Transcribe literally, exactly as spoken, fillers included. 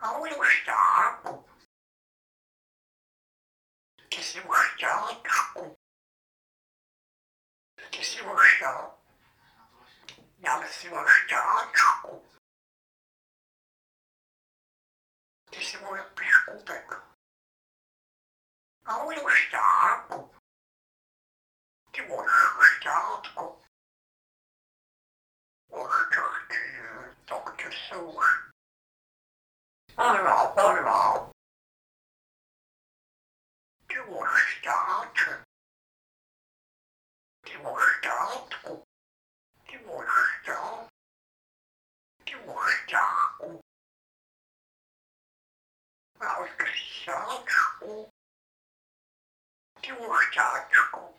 Allo Staco. Che siamo stato. Che siamo stato. Non siamo stato. Che siamo piaciuti. Allo Staco. Che vuoi stato. Ho stato. doctor Seuss. Allora, allora. Che vuoi stato. Che vuoi stato. Che vuoi stato. Che vuoi stato. Ma ho scritto. Che vuoi stato.